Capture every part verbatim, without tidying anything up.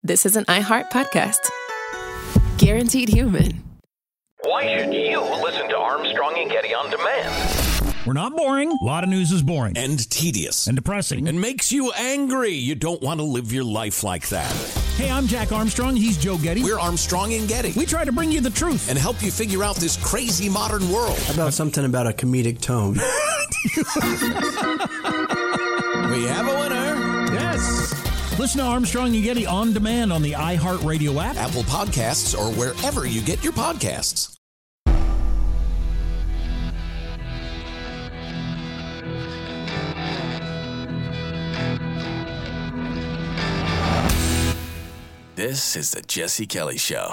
this is an iHeart podcast. Guaranteed human. Why should you listen to Armstrong and Getty on demand? We're not boring. A lot of news is boring. And tedious. And depressing. And makes you angry. You don't want to live your life like that. Hey, I'm Jack Armstrong. He's Joe Getty. We're Armstrong and Getty. We try to bring you the truth. And help you figure out this crazy modern world. How about something about a comedic tone? We have a winner. Yes. Listen to Armstrong and Getty on demand on the iHeartRadio app, Apple Podcasts, or wherever you get your podcasts. This is the Jesse Kelly Show.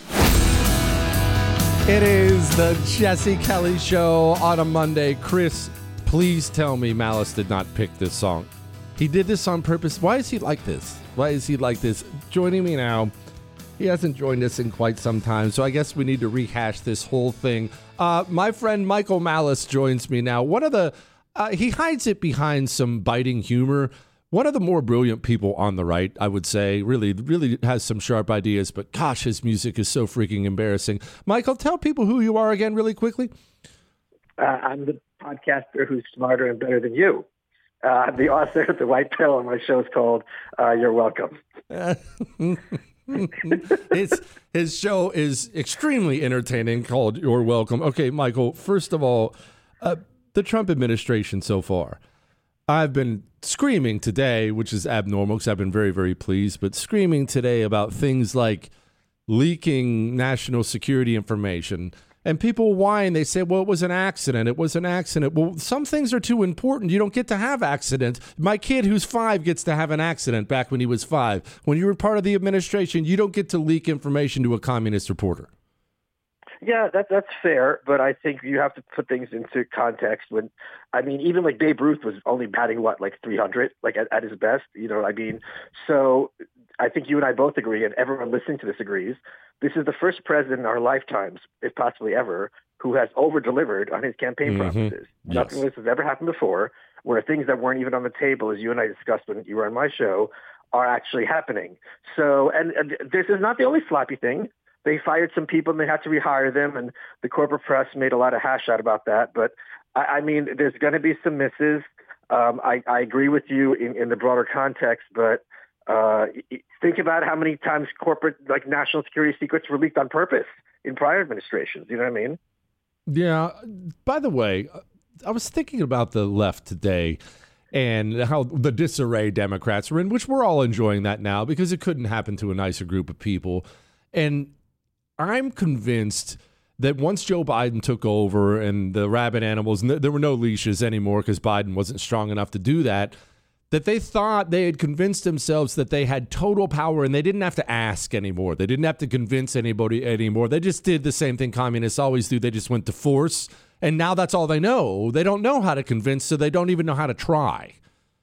It is the Jesse Kelly Show on a Monday. Chris, please tell me Malice did not pick this song. He did this on purpose. Why is he like this? Why is he like this? Joining me now, he hasn't joined us in quite some time, so I guess we need to rehash this whole thing. Uh, my friend Michael Malice joins me now. One of the, uh, he hides it behind some biting humor. One of the more brilliant people on the right, I would say, really, really has some sharp ideas, but gosh, his music is so freaking embarrassing. Michael, tell people who you are again really quickly. Uh, I'm the podcaster who's smarter and better than you. Uh, I'm the author of The White Pill, and my show's called uh, You're Welcome. his, his show is extremely entertaining, called You're Welcome. Okay, Michael, first of all, uh, the Trump administration so far. I've been screaming today, which is abnormal because I've been very, very pleased, but screaming today about things like leaking national security information. And people whine. They say, well, it was an accident. It was an accident. Well, some things are too important. You don't get to have accidents. My kid who's five gets to have an accident back when he was five. When you were part of the administration, you don't get to leak information to a communist reporter. Yeah, that, that's fair, but I think you have to put things into context. When, I mean, even like Babe Ruth was only batting, what, like three hundred, like at, at his best, you know what I mean? So I think you and I both agree, and everyone listening to this agrees, this is the first president in our lifetimes, if possibly ever, who has over-delivered on his campaign Mm-hmm. promises. Yes. Nothing like this has ever happened before, where things that weren't even on the table, as you and I discussed when you were on my show, are actually happening. So, and, and this is not the only sloppy thing. They fired some people and they had to rehire them, and the corporate press made a lot of hash out about that. But, I, I mean, there's going to be some misses. Um, I, I agree with you in, in the broader context, but uh, think about how many times corporate, like national security secrets were leaked on purpose in prior administrations. You know what I mean? Yeah. By the way, I was thinking about the left today and how the disarray Democrats are in, which we're all enjoying that now because it couldn't happen to a nicer group of people. And I'm convinced that once Joe Biden took over and the rabid animals, there were no leashes anymore because Biden wasn't strong enough to do that, that they thought they had convinced themselves that they had total power and they didn't have to ask anymore. They didn't have to convince anybody anymore. They just did the same thing communists always do. They just went to force. And now that's all they know. They don't know how to convince, so they don't even know how to try.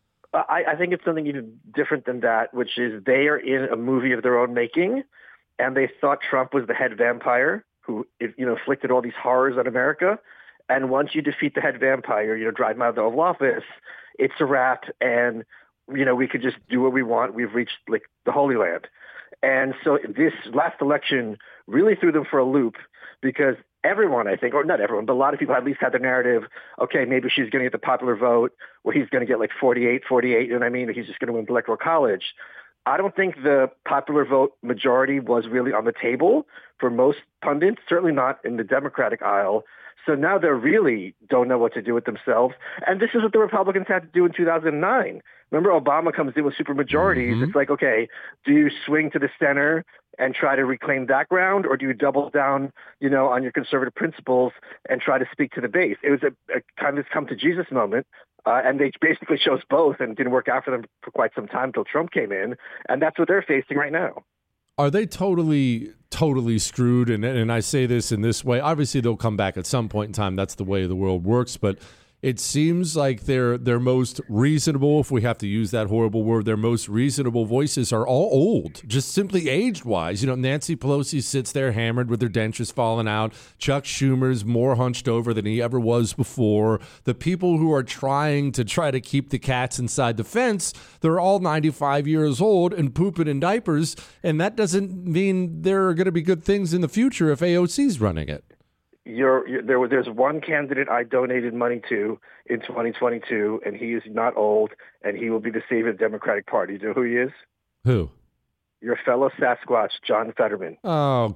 I, I think it's something even different than that, which is they are in a movie of their own making. And they thought Trump was the head vampire who, you know, inflicted all these horrors on America. And once you defeat the head vampire, you know, drive him out of the Oval Office, it's a wrap. And, you know, we could just do what we want. We've reached, like, the Holy Land. And so this last election really threw them for a loop because everyone, I think, or not everyone, but a lot of people at least had the narrative, okay, maybe she's going to get the popular vote, or he's going to get like forty-eight, forty-eight, you know what I mean? He's just going to win the Electoral College. I don't think the popular vote majority was really on the table for most pundits, certainly not in the Democratic aisle. So now they really don't know what to do with themselves. And this is what the Republicans had to do in two thousand nine. Remember, Obama comes in with supermajorities. Mm-hmm. It's like, okay, do you swing to the center and try to reclaim that ground, or do you double down, you know, on your conservative principles and try to speak to the base? It was a, a kind of come to Jesus moment. Uh, and they basically chose both, and it didn't work out for them for quite some time until Trump came in. And that's what they're facing right now. Are they totally, totally screwed? And and I say this in this way. Obviously, they'll come back at some point in time. That's the way the world works. But it seems like their their most reasonable, if we have to use that horrible word, their most reasonable voices are all old, just simply age-wise. You know, Nancy Pelosi sits there hammered with her dentures falling out. Chuck Schumer's more hunched over than he ever was before. The people who are trying to try to keep the cats inside the fence, they're all ninety-five years old and pooping in diapers, and that doesn't mean there are going to be good things in the future if A O C's running it. You're, you're, there, there's one candidate I donated money to in twenty twenty-two, and he is not old, and he will be the savior of the Democratic Party. Do you know who he is? Who? Your fellow Sasquatch, John Fetterman. Oh,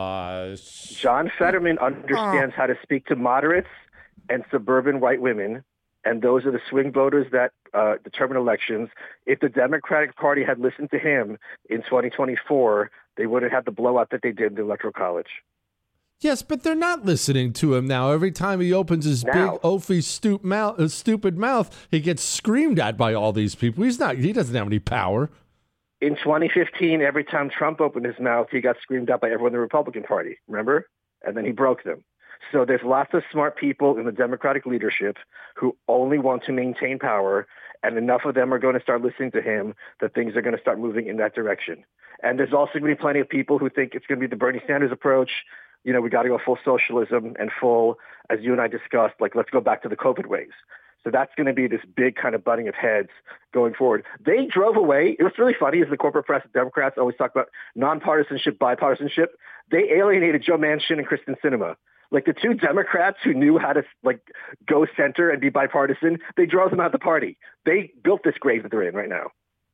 gosh. John Fetterman understands oh. how to speak to moderates and suburban white women, and those are the swing voters that uh, determine elections. If the Democratic Party had listened to him in twenty twenty-four, they wouldn't have the blowout that they did in the Electoral College. Yes, but they're not listening to him now. Every time he opens his now, big, oafy, stoop mouth, uh, stupid mouth, he gets screamed at by all these people. He's not. He doesn't have any power. In twenty fifteen, every time Trump opened his mouth, he got screamed at by everyone in the Republican Party. Remember? And then he broke them. So there's lots of smart people in the Democratic leadership who only want to maintain power, and enough of them are going to start listening to him that things are going to start moving in that direction. And there's also going to be plenty of people who think it's going to be the Bernie Sanders approach. You know, we got to go full socialism and full, as you and I discussed, like, let's go back to the COVID ways. So that's going to be this big kind of butting of heads going forward. They drove away. It was really funny is the corporate press, Democrats always talk about nonpartisanship, bipartisanship. They alienated Joe Manchin and Kristen Sinema. Like the two Democrats who knew how to like go center and be bipartisan, they drove them out of the party. They built this grave that they're in right now.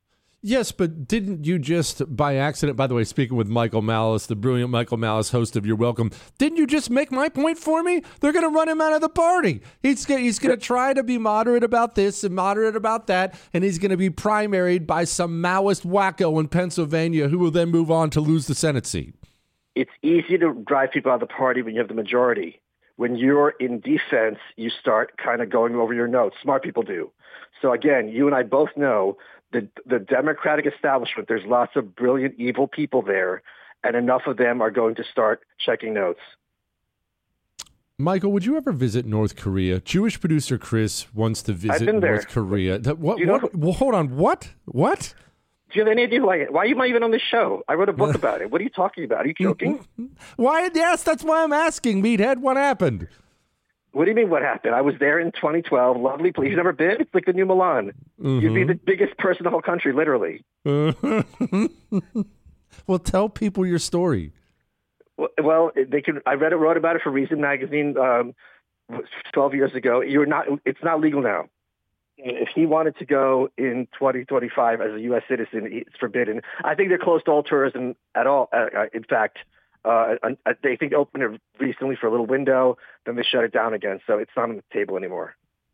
Yes, but didn't you just, by accident, by the way, speaking with Michael Malice, the brilliant Michael Malice, host of You're Welcome, didn't you just make my point for me? They're going to run him out of the party. He's, he's going to try to be moderate about this and moderate about that, and he's going to be primaried by some Maoist wacko in Pennsylvania who will then move on to lose the Senate seat. It's easy to drive people out of the party when you have the majority. When you're in defense, you start kind of going over your notes. Smart people do. So again, you and I both know The, the Democratic establishment, there's lots of brilliant, evil people there, and enough of them are going to start checking notes. Michael, would you ever visit North Korea? Jewish producer Chris wants to visit I've been North there. Korea. What, you know, what, well, hold on. What? What? Do you have any idea who I am? Why am I even on this show? I wrote a book about it. What are you talking about? Are you joking? Why? Yes, that's why I'm asking, Meathead. What happened? What do you mean what happened? I was there in twenty twelve. Lovely place. You've never been? It's like the new Milan. Mm-hmm. You'd be the biggest person in the whole country, literally. Well, tell people your story. Well, they can. I read, wrote about it for Reason magazine um, twelve years ago. You're not. It's not legal now. If he wanted to go in twenty twenty-five as a U S citizen, it's forbidden. I think they're closed to all tourism at all. Uh, in fact. Uh, they think they opened it recently for a little window, then they shut it down again. So it's not on the table anymore.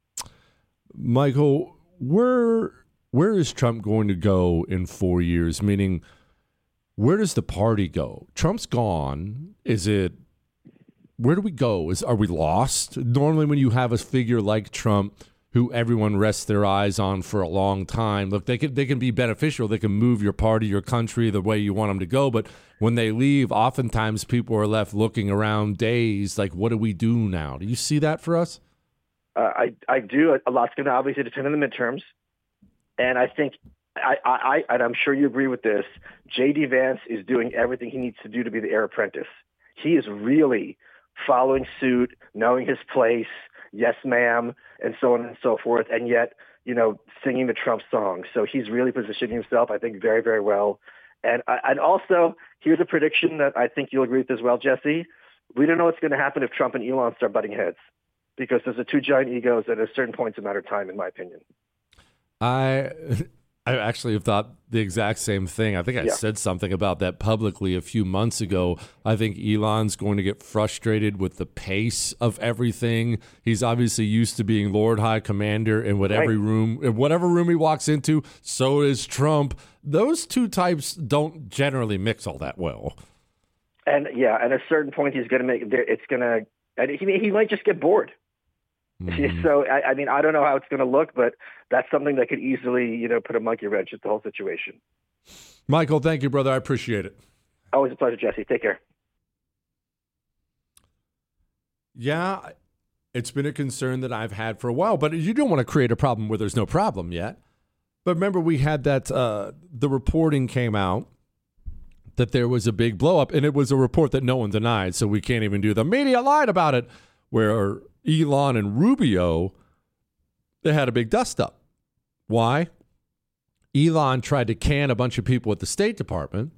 Michael, where where is Trump going to go in four years? Meaning, where does the party go? Trump's gone. Is it? Where do we go? Is are we lost? Normally, when you have a figure like Trump, who everyone rests their eyes on for a long time, look, they can they can be beneficial. They can move your party, your country, the way you want them to go. But when they leave, oftentimes people are left looking around dazed, like, what do we do now? Do you see that for us? Uh, I, I do. A lot's going to obviously depend on the midterms. And I think, I, I, and I'm sure you agree with this, J D. Vance is doing everything he needs to do to be the heir apprentice. He is really following suit, knowing his place, yes, ma'am, and so on and so forth, and yet, you know, singing the Trump song. So he's really positioning himself, I think, very, very well. And and also, here's a prediction that I think you'll agree with as well, Jesse. We don't know what's going to happen if Trump and Elon start butting heads, because there's the two giant egos, and at a certain point, it's a matter of time, in my opinion. I I actually have thought the exact same thing. I think I yeah. said something about that publicly a few months ago. I think Elon's going to get frustrated with the pace of everything. He's obviously used to being Lord High Commander in whatever right. room, in whatever room he walks into. So is Trump. Those two types don't generally mix all that well. And yeah, at a certain point, he's going to make. It's going to. And he he might just get bored. Mm-hmm. So, I, I mean, I don't know how it's going to look, but that's something that could easily, you know, put a monkey wrench at the whole situation. Michael, thank you, brother. I appreciate it. Always a pleasure, Jesse. Take care. Yeah, It's been a concern that I've had for a while, but you don't want to create a problem where there's no problem yet. But remember, we had that, uh, the reporting came out that there was a big blow up, and it was a report that no one denied, so we can't even do the media lied about it, where Elon and Rubio, they had a big dust up. Why? Elon tried to can a bunch of people at the State Department.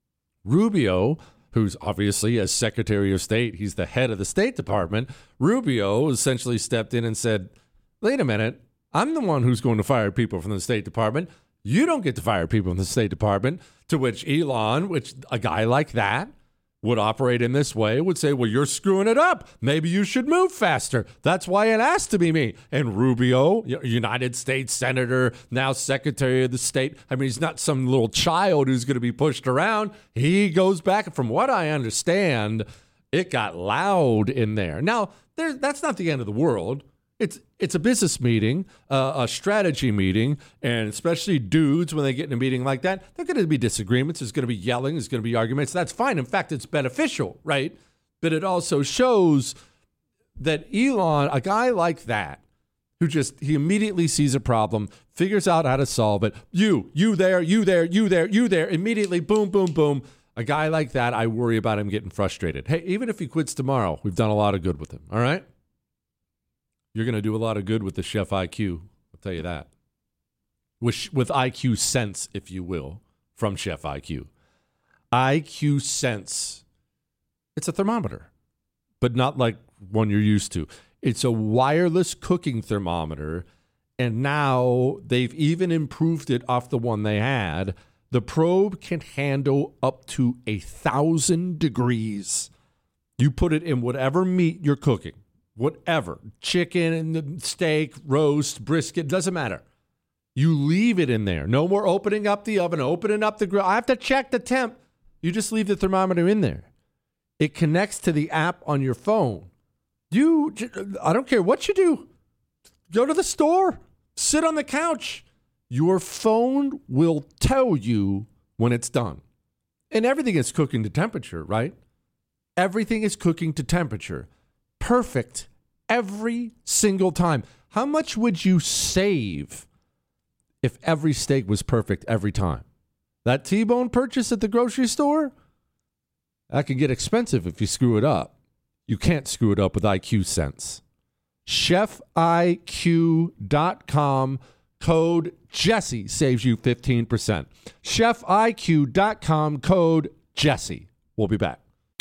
Rubio, who's obviously, as Secretary of State, he's the head of the State Department. Rubio essentially stepped in and said, wait a minute, I'm the one who's going to fire people from the State Department. You don't get to fire people from the State Department. To which Elon, which a guy like that would operate in this way, would say, well, you're screwing it up. Maybe you should move faster. That's why it has to be me. And Rubio, United States Senator, now Secretary of the State. I mean, he's not some little child who's going to be pushed around. He goes back. From what I understand, it got loud in there. Now, there, that's not the end of the world. It's it's a business meeting, uh, a strategy meeting, and especially dudes, when they get in a meeting like that, there are going to be disagreements. There's going to be yelling. There's going to be arguments. That's fine. In fact, it's beneficial, right? But it also shows that Elon, a guy like that, who just, he immediately sees a problem, figures out how to solve it. You, you there, you there, you there, you there, immediately, boom, boom, boom. A guy like that, I worry about him getting frustrated. Hey, even if he quits tomorrow, we've done a lot of good with him, all right? You're going to do a lot of good with the Chef I Q. I'll tell you that. With, with I Q Sense, if you will, from Chef I Q. I Q Sense. It's a thermometer, but not like one you're used to. It's a wireless cooking thermometer, and now they've even improved it off the one they had. The probe can handle up to a thousand degrees. You put it in whatever meat you're cooking. Whatever, chicken, steak, roast, brisket, doesn't matter. You leave it in there. No more opening up the oven, opening up the grill. I have to check the temp. You just leave the thermometer in there. It connects to the app on your phone. You, I don't care what you do. Go to the store, sit on the couch. Your phone will tell you when it's done. And everything is cooking to temperature, right? Everything is cooking to temperature. Perfect every single time. How much would you save if every steak was perfect every time? That T-bone purchase at the grocery store, that could get expensive if you screw it up. You can't screw it up with I Q Sense. chef I Q dot com, code Jesse saves you fifteen percent. chef I Q dot com, code Jesse. We'll be back.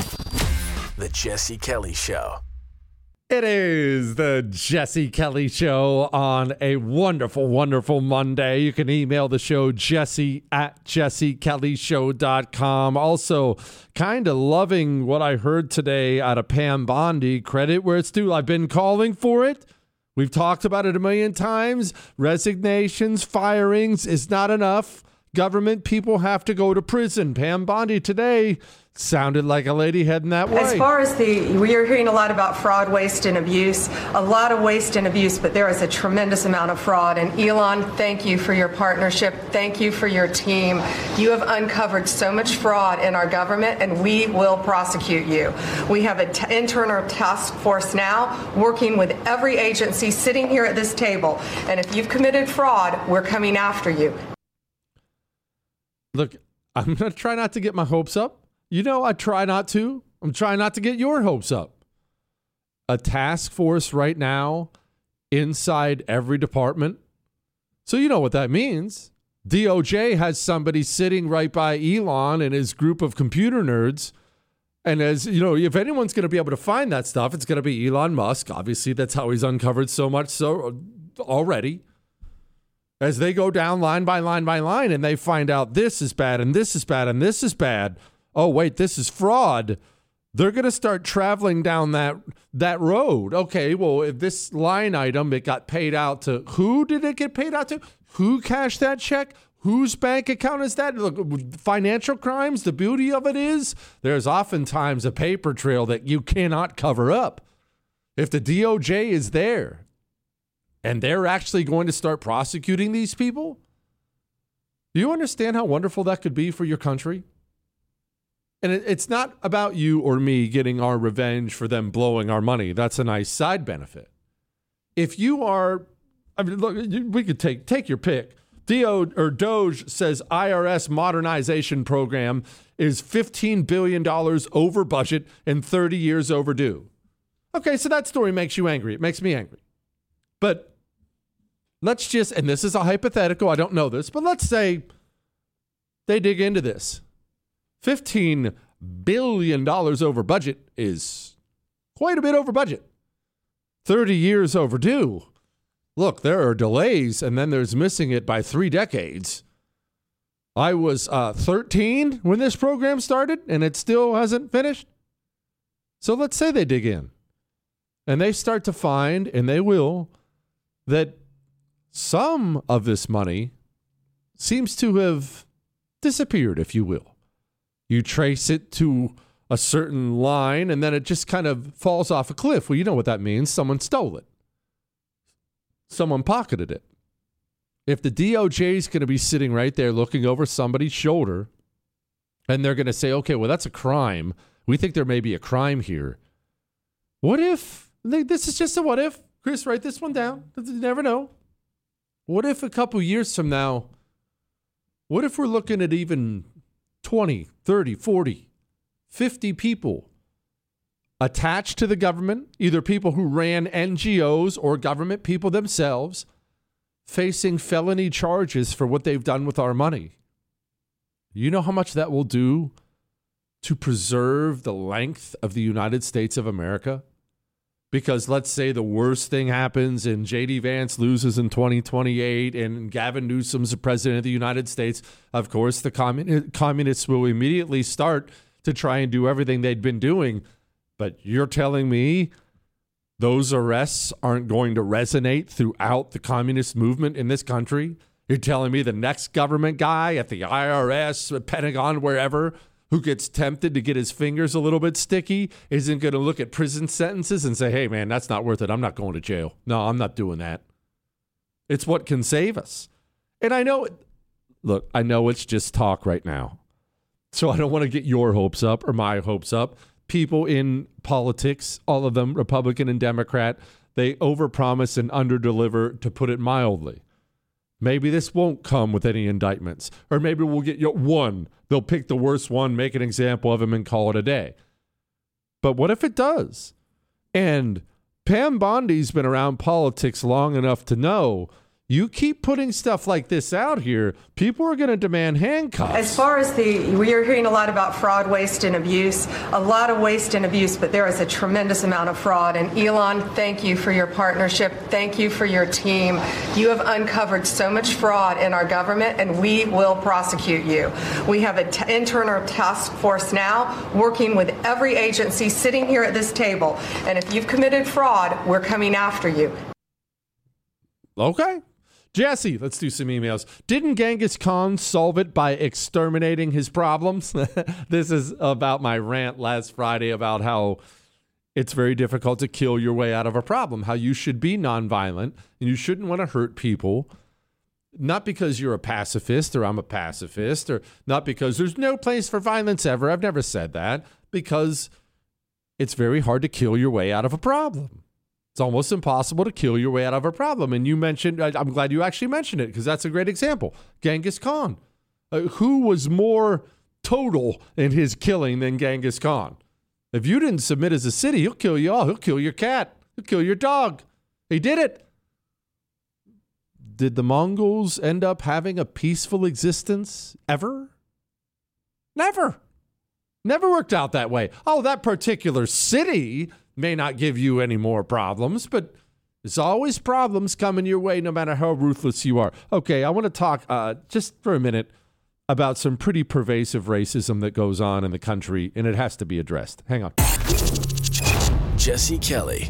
The Jesse Kelly Show. It is the Jesse Kelly Show on a wonderful, wonderful Monday. You can email the show, jesse at jesse kelly show dot com. Also, kind of loving what I heard today out of Pam Bondi. Credit where it's due. I've been calling for it. We've talked about it a million times. Resignations, firings is not enough. Government people have to go to prison. Pam Bondi today sounded like a lady heading that way. As far as the, we are hearing a lot about fraud, waste, and abuse, a lot of waste and abuse, but there is a tremendous amount of fraud. And Elon, thank you for your partnership. Thank you for your team. You have uncovered so much fraud in our government, and we will prosecute you. We have an t- internal task force now working with every agency sitting here at this table. And if you've committed fraud, we're coming after you. Look, I'm going to try not to get my hopes up. You know, I try not to. I'm trying not to get your hopes up. A task force right now inside every department. So you know what that means. D O J has somebody sitting right by Elon and his group of computer nerds. And as you know, if anyone's going to be able to find that stuff, it's going to be Elon Musk. Obviously, that's how he's uncovered so much so already. As they go down line by line by line and they find out this is bad and this is bad and this is bad. Oh, wait, this is fraud. They're going to start traveling down that that road. Okay, well, if this line item, it got paid out to, who did it get paid out to? Who cashed that check? Whose bank account is that? Look, financial crimes, the beauty of it is there's oftentimes a paper trail that you cannot cover up. If the D O J is there and they're actually going to start prosecuting these people, do you understand how wonderful that could be for your country? And it, it's not about you or me getting our revenge for them blowing our money. That's a nice side benefit. If you are, I mean, look, we could take take your pick. D O or Doge says I R S modernization program is fifteen billion dollars over budget and thirty years overdue. Okay, so that story makes you angry. It makes me angry. But let's just, and this is a hypothetical, I don't know this, but let's say they dig into this. fifteen billion dollars over budget is quite a bit over budget. thirty years overdue. Look, there are delays, and then there's missing it by three decades. I was uh, thirteen when this program started, and it still hasn't finished. So let's say they dig in, and they start to find, and they will, that some of this money seems to have disappeared, if you will. You trace it to a certain line, and then it just kind of falls off a cliff. Well, you know what that means. Someone stole it. Someone pocketed it. If the D O J is going to be sitting right there looking over somebody's shoulder, and they're going to say, okay, well, that's a crime. We think there may be a crime here. What if, this is just a what if. Chris, write this one down. You never know. What if a couple years from now, what if we're looking at even twenty, thirty, forty, fifty people attached to the government, either people who ran N G Os or government people themselves, facing felony charges for what they've done with our money? You know how much that will do to preserve the length of the United States of America? Because let's say the worst thing happens and J D Vance loses in twenty twenty-eight and Gavin Newsom's the president of the United States. Of course, the commun- communists will immediately start to try and do everything they'd been doing. But you're telling me those arrests aren't going to resonate throughout the communist movement in this country? You're telling me the next government guy at the I R S, Pentagon, wherever, who gets tempted to get his fingers a little bit sticky isn't going to look at prison sentences and say, hey, man, that's not worth it. I'm not going to jail. No, I'm not doing that. It's what can save us. And I know, look, I know it's just talk right now. So I don't want to get your hopes up or my hopes up. People in politics, all of them, Republican and Democrat, they overpromise and underdeliver, to put it mildly. Maybe this won't come with any indictments. Or maybe we'll get one. They'll pick the worst one, make an example of him, and call it a day. But what if it does? And Pam Bondi's been around politics long enough to know you keep putting stuff like this out here, people are going to demand handcuffs. As far as the, we are hearing a lot about fraud, waste, and abuse, a lot of waste and abuse, but there is a tremendous amount of fraud. And Elon, thank you for your partnership. Thank you for your team. You have uncovered so much fraud in our government, and we will prosecute you. We have an t- internal task force now working with every agency sitting here at this table. And if you've committed fraud, we're coming after you. Okay. Jesse, let's do some emails. Didn't Genghis Khan solve it by exterminating his problems? This is about my rant last Friday about how it's very difficult to kill your way out of a problem, how you should be nonviolent and you shouldn't want to hurt people, not because you're a pacifist or I'm a pacifist, or not because there's no place for violence ever. I've never said that, because it's very hard to kill your way out of a problem. It's almost impossible to kill your way out of a problem. And you mentioned, I'm glad you actually mentioned it, because that's a great example. Genghis Khan. Uh, who was more total in his killing than Genghis Khan? If you didn't submit as a city, he'll kill you all. He'll kill your cat. He'll kill your dog. He did it. Did the Mongols end up having a peaceful existence ever? Never. Never worked out that way. Oh, that particular city may not give you any more problems, but there's always problems coming your way no matter how ruthless you are. Okay, I want to talk uh, just for a minute about some pretty pervasive racism that goes on in the country, and it has to be addressed. Hang on. Jesse Kelly.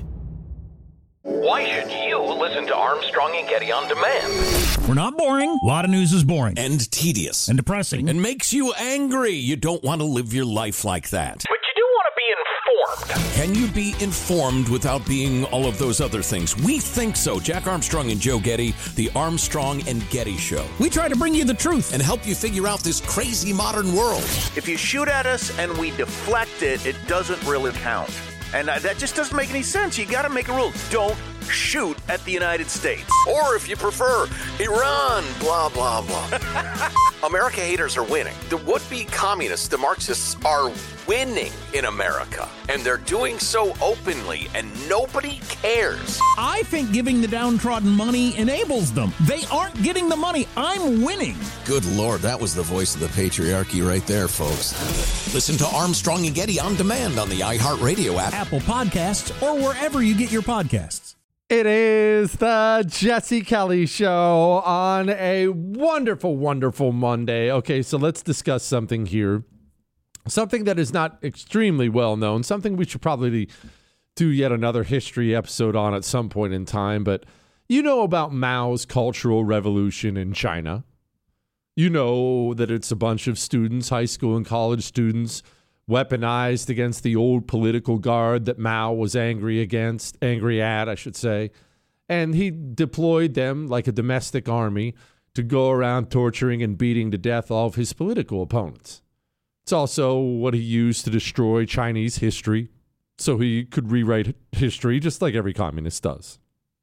Why should you listen to Armstrong and Getty on demand? We're not boring. A lot of news is boring. And tedious. And depressing. And makes you angry. You don't want to live your life like that. But you do want to be informed. Can you be informed without being all of those other things? We think so. Jack Armstrong and Joe Getty, the Armstrong and Getty Show. We try to bring you the truth and help you figure out this crazy modern world. If you shoot at us and we deflect it, it doesn't really count. And uh, that just doesn't make any sense. You got to make a rule. Don't shoot at the United States. Or if you prefer, Iran, blah, blah, blah. America haters are winning. The would-be communists, the Marxists, are winning in America. And they're doing so openly, and nobody cares. I think giving the downtrodden money enables them. They aren't getting the money. I'm winning. Good Lord, that was the voice of the patriarchy right there, folks. Listen to Armstrong and Getty on demand on the iHeartRadio app, Apple Podcasts, or wherever you get your podcasts. It is the Jesse Kelly Show on a wonderful, wonderful Monday. Okay, so let's discuss something here. Something that is not extremely well known. Something we should probably do yet another history episode on at some point in time. But you know about Mao's Cultural Revolution in China. You know that it's a bunch of students, high school and college students, weaponized against the old political guard that Mao was angry against, angry at, I should say. And he deployed them like a domestic army to go around torturing and beating to death all of his political opponents. It's also what he used to destroy Chinese history so he could rewrite history just like every communist does.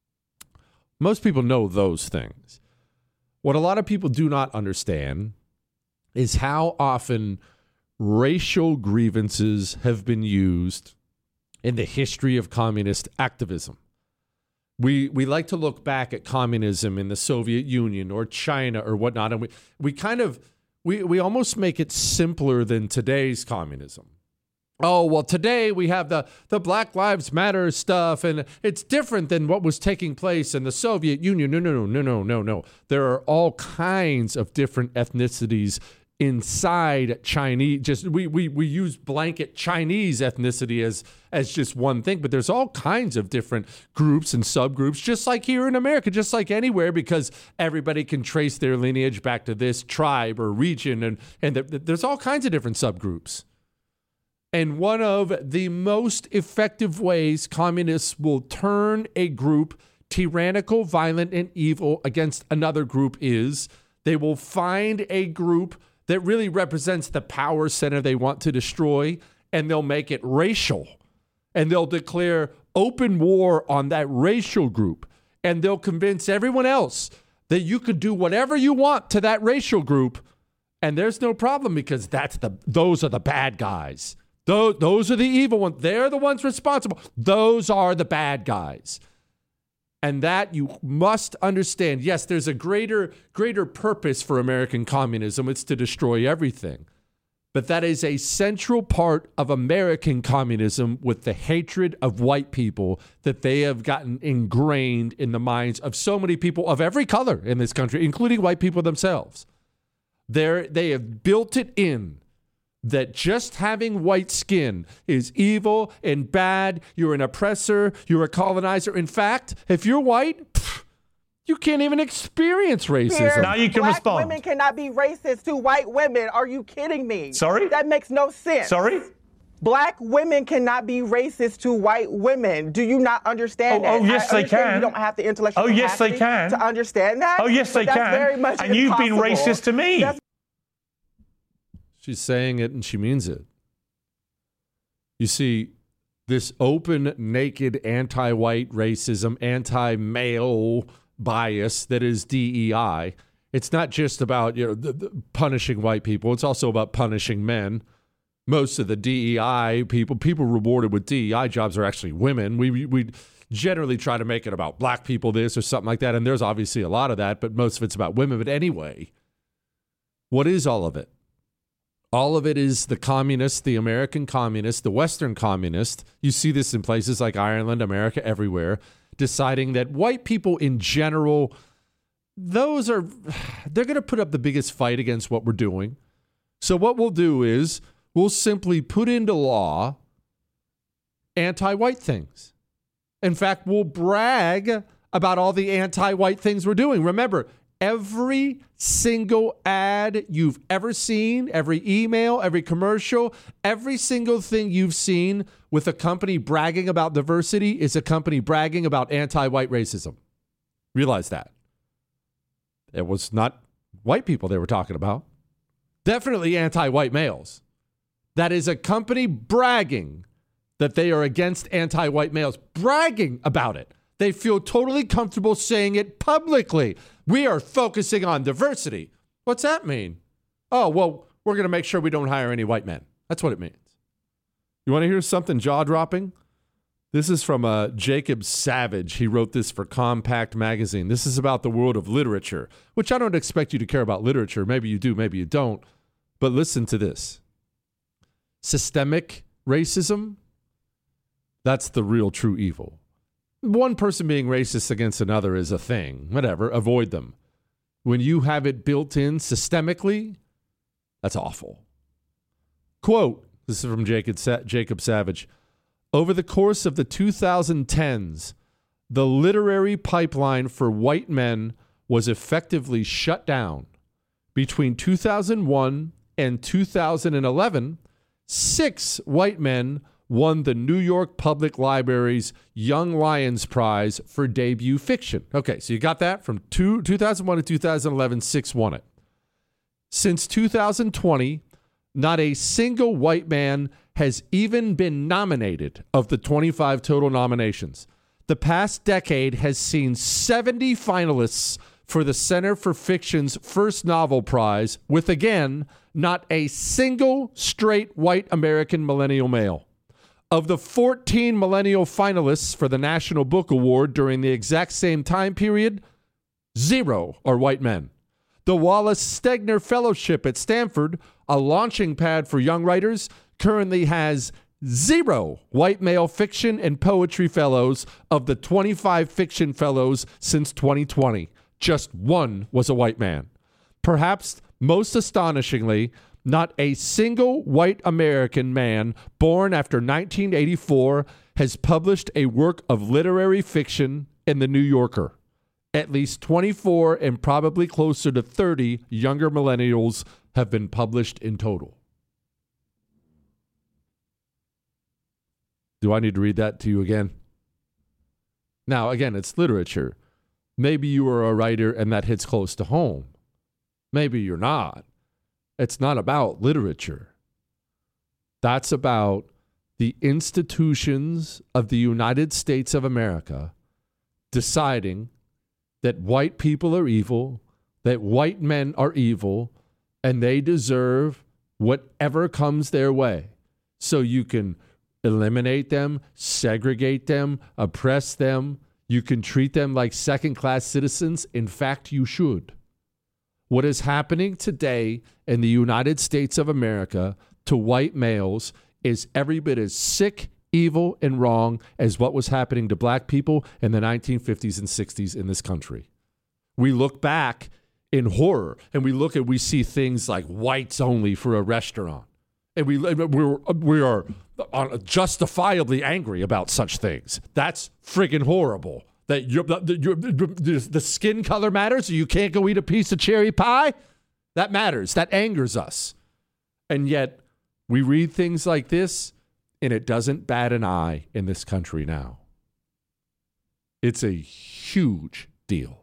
Most people know those things. What a lot of people do not understand is how often racial grievances have been used in the history of communist activism. We we like to look back at communism in the Soviet Union or China or whatnot, and we, we kind of, we, we almost make it simpler than today's communism. Oh, well, today we have the, the Black Lives Matter stuff, and it's different than what was taking place in the Soviet Union. No, no, no, no, no, no, no. There are all kinds of different ethnicities inside Chinese. Just we we we use blanket Chinese ethnicity as as just one thing, but there's all kinds of different groups and subgroups, just like here in America, just like anywhere, because everybody can trace their lineage back to this tribe or region, and and th- th- there's all kinds of different subgroups. And one of the most effective ways communists will turn a group tyrannical, violent, and evil against another group is they will find a group that really represents the power center they want to destroy, and they'll make it racial. And they'll declare open war on that racial group. And they'll convince everyone else that you could do whatever you want to that racial group, and there's no problem because that's the those are the bad guys. Those, those are the evil ones. They're the ones responsible. Those are the bad guys. And that you must understand. Yes, there's a greater, greater purpose for American communism. It's to destroy everything. But that is a central part of American communism with the hatred of white people that they have gotten ingrained in the minds of so many people of every color in this country, including white people themselves. They're, they have built it in that just having white skin is evil and bad. You're an oppressor. You're a colonizer. In fact, if you're white, pff, you can't even experience racism. Here, now you can black respond. Women cannot be racist to white women. Are you kidding me? Sorry? That makes no sense. Sorry? Black women cannot be racist to white women. Do you not understand oh, that? Oh, yes, I they can. You don't have the intellectual Oh, yes, they capacity can. to understand that. Oh, yes, they that's can. Very much and you've been impossible. racist to me. That's She's saying it and she means it. You see, this open, naked, anti-white racism, anti-male bias that is D E I, it's not just about, you know, the, the punishing white people. It's also about punishing men. Most of the D E I people, people rewarded with D E I jobs are actually women. We we generally try to make it about black people this or something like that, and there's obviously a lot of that, but most of it's about women. But anyway, what is all of it? All of it is the communist, the American communist, the Western communist. You see this in places like Ireland, America, everywhere, deciding that white people in general, those are, they're going to put up the biggest fight against what we're doing. So what we'll do is we'll simply put into law anti-white things. In fact, we'll brag about all the anti-white things we're doing. Remember, every single ad you've ever seen, every email, every commercial, every single thing you've seen with a company bragging about diversity is a company bragging about anti-white racism. Realize that. It was not white people they were talking about. Definitely anti-white males. That is a company bragging that they are against anti-white males, bragging about it. They feel totally comfortable saying it publicly. We are focusing on diversity. What's that mean? Oh, well, we're going to make sure we don't hire any white men. That's what it means. You want to hear something jaw-dropping? This is from uh, Jacob Savage. He wrote this for Compact Magazine. This is about the world of literature, which I don't expect you to care about literature. Maybe you do, maybe you don't. But listen to this. Systemic racism, that's the real true evil. One person being racist against another is a thing. Whatever, avoid them. When you have it built in systemically, that's awful. Quote, this is from Jacob, Sa- Jacob Savage. Over the course of the two thousand tens, the literary pipeline for white men was effectively shut down. Between two thousand one and two thousand eleven, six white men won the New York Public Library's Young Lions Prize for debut fiction. Okay, so you got that from two, two thousand one to two thousand eleven, six won it. Since two thousand twenty, not a single white man has even been nominated of the twenty-five total nominations. The past decade has seen seventy finalists for the Center for Fiction's first novel prize, with, again, not a single straight white American millennial male. Of the fourteen millennial finalists for the National Book Award during the exact same time period, zero are white men. The Wallace Stegner Fellowship at Stanford, a launching pad for young writers, currently has zero white male fiction and poetry fellows of the twenty-five fiction fellows since twenty twenty. Just one was a white man. Perhaps most astonishingly, not a single white American man born after nineteen eighty-four has published a work of literary fiction in the New Yorker. At least twenty-four and probably closer to thirty younger millennials have been published in total. Do I need to read that to you again? Now, again, it's literature. Maybe you are a writer and that hits close to home. Maybe you're not. It's not about literature. That's about the institutions of the United States of America deciding that white people are evil, that white men are evil, and they deserve whatever comes their way. So you can eliminate them, segregate them, oppress them. You can treat them like second-class citizens. In fact, you should. What is happening today in the United States of America to white males is every bit as sick, evil, and wrong as what was happening to black people in the nineteen fifties and sixties in this country. We look back in horror, and we look and we see things like whites only for a restaurant. And we, we're, we are justifiably angry about such things. That's friggin' horrible. That you're, you're, the skin color matters, so you can't go eat a piece of cherry pie? That matters. That angers us. And yet, we read things like this, and it doesn't bat an eye in this country now. It's a huge deal.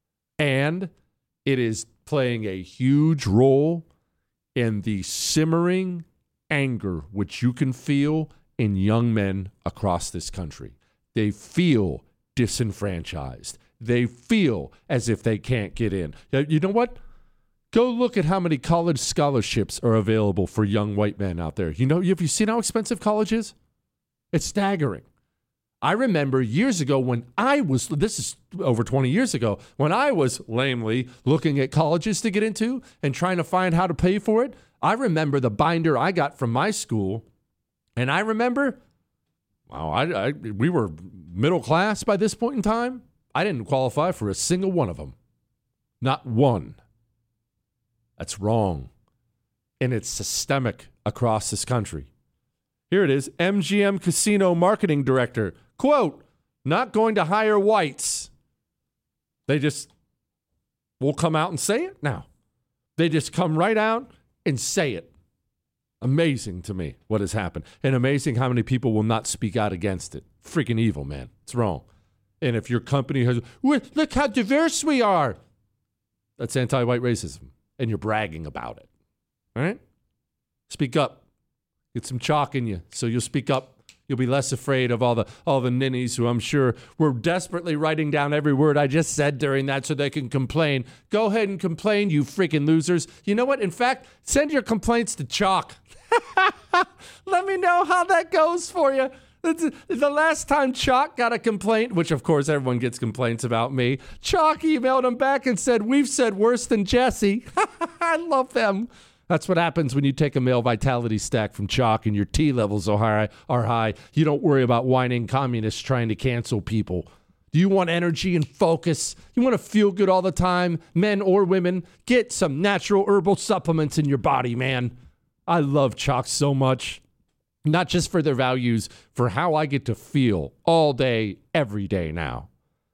And it is playing a huge role in the simmering anger which you can feel in young men across this country. They feel disenfranchised. They feel as if they can't get in. You know what? Go look at how many college scholarships are available for young white men out there. You know, have you seen how expensive college is? It's staggering. I remember years ago when I was, this is over twenty years ago, when I was lamely looking at colleges to get into and trying to find how to pay for it. I remember the binder I got from my school, and I remember, wow, I, I, we were middle class by this point in time. I didn't qualify for a single one of them. Not one. That's wrong. And it's systemic across this country. Here it is. M G M Casino Marketing Director, quote, not going to hire whites. They just, will come out and say it now. They just come right out and say it. Amazing to me what has happened. And amazing how many people will not speak out against it. Freaking evil, man. It's wrong. And if your company has, look how diverse we are. That's anti-white racism. And you're bragging about it. All right? Speak up. Get some chalk in you so you'll speak up. You'll be less afraid of all the all the ninnies who I'm sure were desperately writing down every word I just said during that so they can complain. Go ahead and complain, you freaking losers. You know what? In fact, send your complaints to Chalk. Let me know how that goes for you. The last time Chalk got a complaint, which of course everyone gets complaints about me, Chalk emailed him back and said, we've said worse than Jesse. I love them. That's what happens when you take a male vitality stack from Chalk and your T levels are high, are high. You don't worry about whining communists trying to cancel people. Do you want energy and focus? You want to feel good all the time, men or women? Get some natural herbal supplements in your body, man. I love Chalk so much. Not just for their values, for how I get to feel all day, every day now.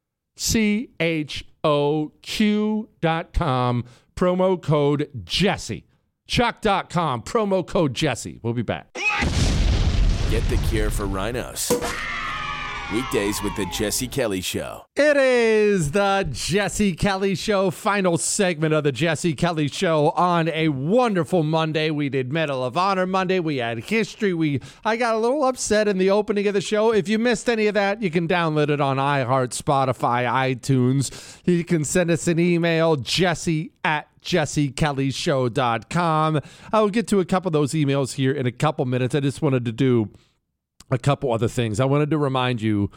C H O Q dot com, promo code Jesse. Chalk dot com, promo code Jesse. We'll be back. Get the cure for rhinos. Weekdays with the Jesse Kelly Show. It is the Jesse Kelly Show, final segment of the Jesse Kelly Show on a wonderful Monday. We did Medal of Honor Monday. We had history. We I got a little upset in the opening of the show. If you missed any of that, you can download it on iHeart, Spotify, iTunes. You can send us an email, Jesse at jesse kelly show dot com. I'll get to a couple of those emails here in a couple minutes. I just wanted to do a couple other things. I wanted to remind you,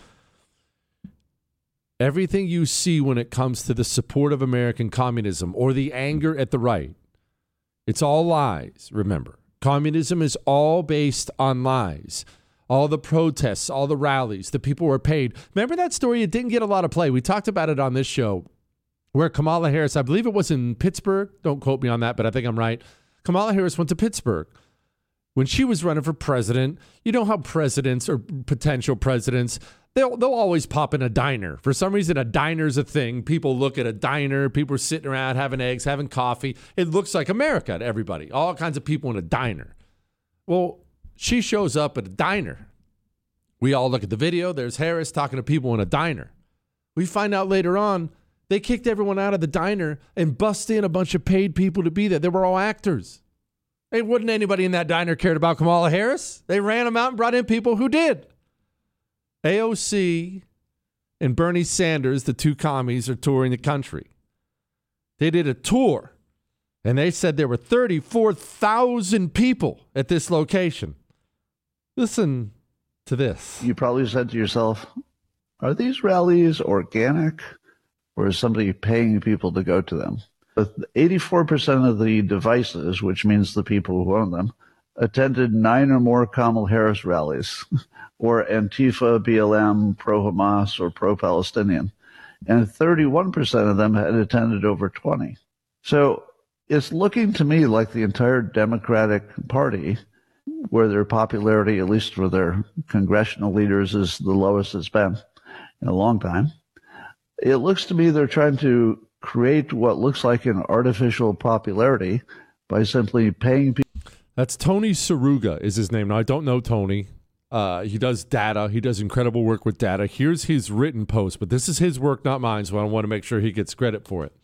everything you see when it comes to the support of American communism or the anger at the right, it's all lies, remember. Communism is all based on lies. All the protests, all the rallies, the people were paid. Remember that story? It didn't get a lot of play. We talked about it on this show where Kamala Harris, I believe it was in Pittsburgh. Don't quote me on that, but I think I'm right. Kamala Harris went to Pittsburgh. When she was running for president, you know how presidents or potential presidents, they'll, they'll always pop in a diner. For some reason, a diner's a thing. People look at a diner. People are sitting around having eggs, having coffee. It looks like America to everybody. All kinds of people in a diner. Well, she shows up at a diner. We all look at the video. There's Harris talking to people in a diner. We find out later on, they kicked everyone out of the diner and busted in a bunch of paid people to be there. They were all actors. Hey, wouldn't anybody in that diner cared about Kamala Harris? They ran them out and brought in people who did. A O C and Bernie Sanders, the two commies, are touring the country. They did a tour, and they said there were thirty-four thousand people at this location. Listen to this. You probably said to yourself, are these rallies organic, or is somebody paying people to go to them? With eighty-four percent of the devices, which means the people who own them, attended nine or more Kamala Harris rallies, or Antifa, B L M, pro-Hamas, or pro-Palestinian. And thirty-one percent of them had attended over twenty. So it's looking to me like the entire Democratic Party, where their popularity, at least for their congressional leaders, is the lowest it's been in a long time. It looks to me they're trying to create what looks like an artificial popularity by simply paying people. That's Tony Saruga is his name. Now, I don't know Tony. Uh, he does data. He does incredible work with data. Here's his written post, but this is his work, not mine, so I want to make sure he gets credit for it.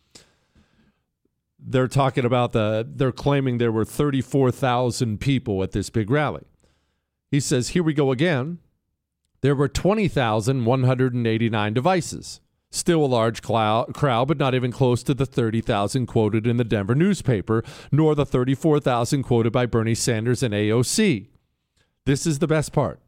They're talking about the, they're claiming there were thirty-four thousand people at this big rally. He says, here we go again. There were twenty thousand one hundred eighty-nine devices. Still a large clou- crowd, but not even close to the thirty thousand quoted in the Denver newspaper, nor the thirty-four thousand quoted by Bernie Sanders and A O C. This is the best part.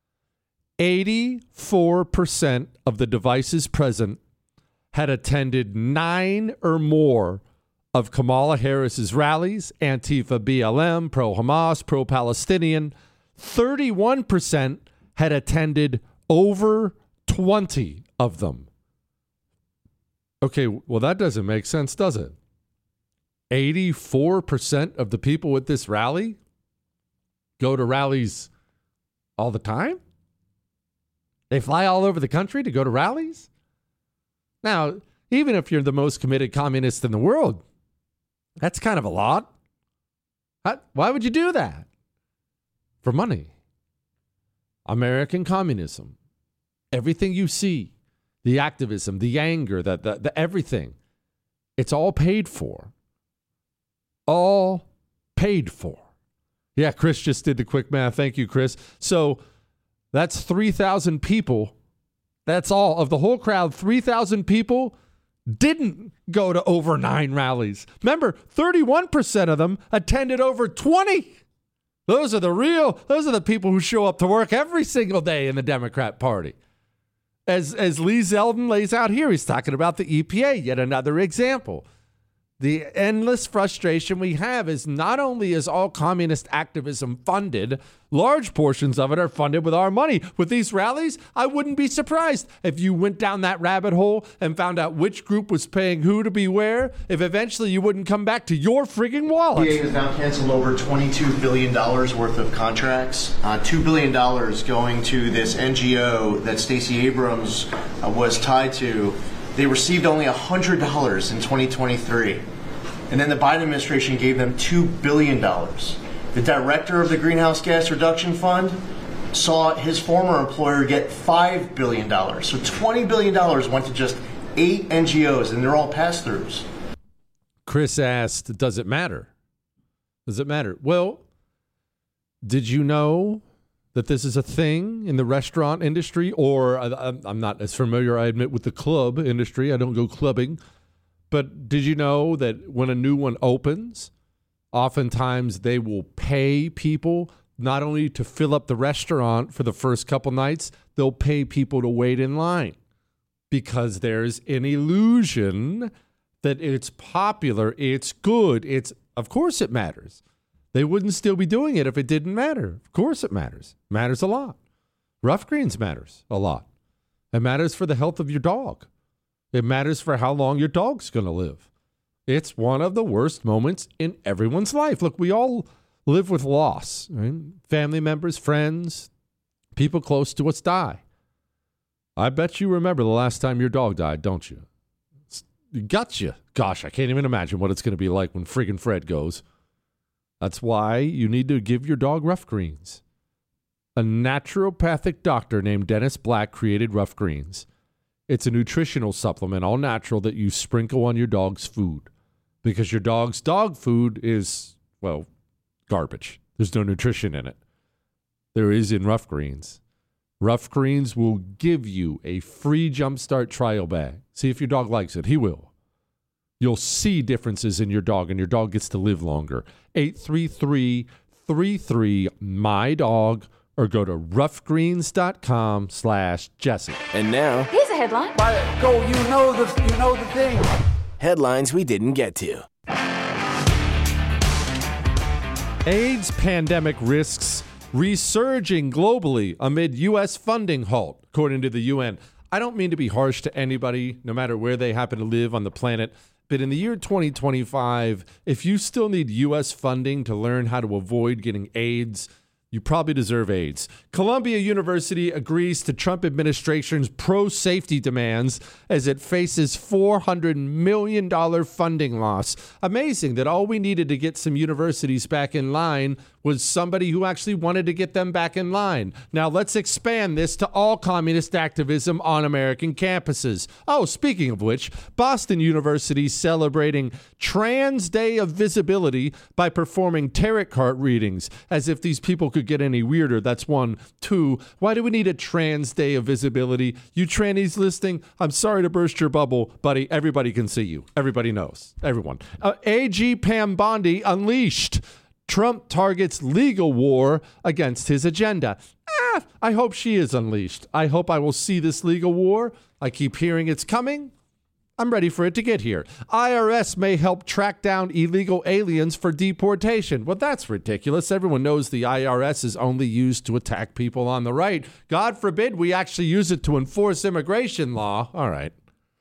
eighty-four percent of the devices present had attended nine or more of Kamala Harris's rallies, Antifa, B L M, pro-Hamas, pro-Palestinian. thirty-one percent had attended over twenty of them. Okay, well, that doesn't make sense, does it? eighty-four percent of the people at this rally go to rallies all the time? They fly all over the country to go to rallies? Now, even if you're the most committed communist in the world, that's kind of a lot. How, why would you do that? For money. American communism. Everything you see, the activism, the anger, the, the, the everything, it's all paid for. All paid for. Yeah, Chris just did the quick math. Thank you, Chris. So that's three thousand people. That's all. Of the whole crowd, three thousand people didn't go to over nine rallies. Remember, thirty-one percent of them attended over twenty. Those are the real, those are the people who show up to work every single day in the Democrat Party. As, as Lee Zeldin lays out here, he's talking about the E P A, yet another example. The endless frustration we have is not only is all communist activism funded, large portions of it are funded with our money. With these rallies, I wouldn't be surprised if you went down that rabbit hole and found out which group was paying who to be where, if eventually you wouldn't come back to your frigging wallet. E P A has now canceled over twenty-two billion dollars worth of contracts, uh, two billion dollars going to this N G O that Stacey Abrams uh, was tied to. They received only one hundred dollars in twenty twenty-three. And then the Biden administration gave them two billion dollars. The director of the Greenhouse Gas Reduction Fund saw his former employer get five billion dollars. So twenty billion dollars went to just eight N G Os, and they're all pass-throughs. Chris asked, does it matter? Does it matter? Well, did you know that this is a thing in the restaurant industry? Or I'm not as familiar, I admit, with the club industry. I don't go clubbing. But did you know that when a new one opens, oftentimes they will pay people not only to fill up the restaurant for the first couple nights, they'll pay people to wait in line because there's an illusion that it's popular, it's good, it's, of course it matters. They wouldn't still be doing it if it didn't matter. Of course it matters. Matters a lot. Rough Greens matters a lot. It matters for the health of your dog. It matters for how long your dog's going to live. It's one of the worst moments in everyone's life. Look, we all live with loss. Right? Family members, friends, people close to us die. I bet you remember the last time your dog died, don't you? It got you. Gosh, I can't even imagine what it's going to be like when friggin' Fred goes. That's why you need to give your dog Rough Greens. A naturopathic doctor named Dennis Black created Rough Greens. It's a nutritional supplement, all natural, that you sprinkle on your dog's food. Because your dog's dog food is, well, garbage. There's no nutrition in it. There is in Rough Greens. Rough Greens will give you a free Jumpstart trial bag. See if your dog likes it. He will. You'll see differences in your dog, and your dog gets to live longer. eight three three, three three, M Y D O G or go to roughgreens.com slash Jesse. And now, here's a headline. Go, you know the you know the thing. Headlines we didn't get to. AIDS pandemic risks resurging globally amid U S funding halt, according to the U N. I don't mean to be harsh to anybody, no matter where they happen to live on the planet, but in the year twenty twenty-five, if you still need U S funding to learn how to avoid getting AIDS, you probably deserve AIDS. Columbia University agrees to Trump administration's pro-safety demands as it faces four hundred million dollars funding loss. Amazing that all we needed to get some universities back in line was somebody who actually wanted to get them back in line. Now let's expand this to all communist activism on American campuses. Oh, speaking of which, Boston University celebrating Trans Day of Visibility by performing tarot card readings, as if these people could get any weirder. That's one. Two, why do we need a Trans Day of Visibility? You trannies listening, I'm sorry to burst your bubble, buddy. Everybody can see you. Everybody knows. Everyone. Uh, A G Pam Bondi unleashed. Trump targets legal war against his agenda. Ah, I hope she is unleashed. I hope I will see this legal war. I keep hearing it's coming. I'm ready for it to get here. I R S may help track down illegal aliens for deportation. Well, that's ridiculous. Everyone knows the I R S is only used to attack people on the right. God forbid we actually use it to enforce immigration law. All right.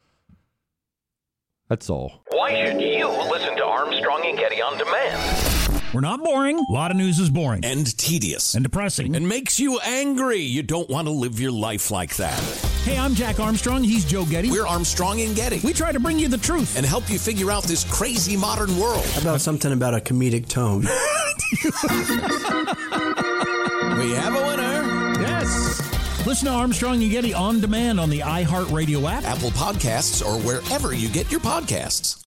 That's all. Why should you listen to Armstrong and Getty on demand? We're not boring. A lot of news is boring. And tedious. And depressing. And makes you angry. You don't want to live your life like that. Hey, I'm Jack Armstrong. He's Joe Getty. We're Armstrong and Getty. We try to bring you the truth and help you figure out this crazy modern world. How about something about a comedic tone? We have a winner. Yes. Listen to Armstrong and Getty on demand on the iHeartRadio app, Apple Podcasts, or wherever you get your podcasts.